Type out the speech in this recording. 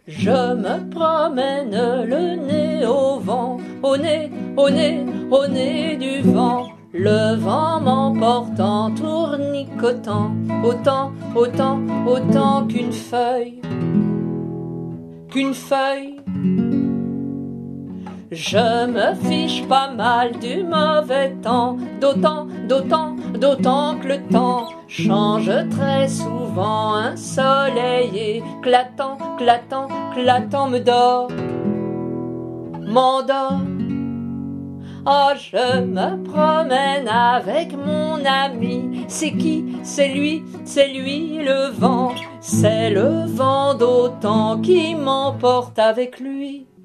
Je me promène le nez au vent, au nez, au nez, au nez du vent. Le vent m'emporte en tournicotant, autant, autant, autant qu'une feuille, qu'une feuille. Je me fiche pas mal du mauvais temps, d'autant, d'autant, d'autant que le temps change très souvent. Un soleil éclatant, clatant, clatant me dort, m'endort. Oh, je me promène avec mon ami. C'est qui? C'est lui le vent. C'est le vent d'autant qui m'emporte avec lui.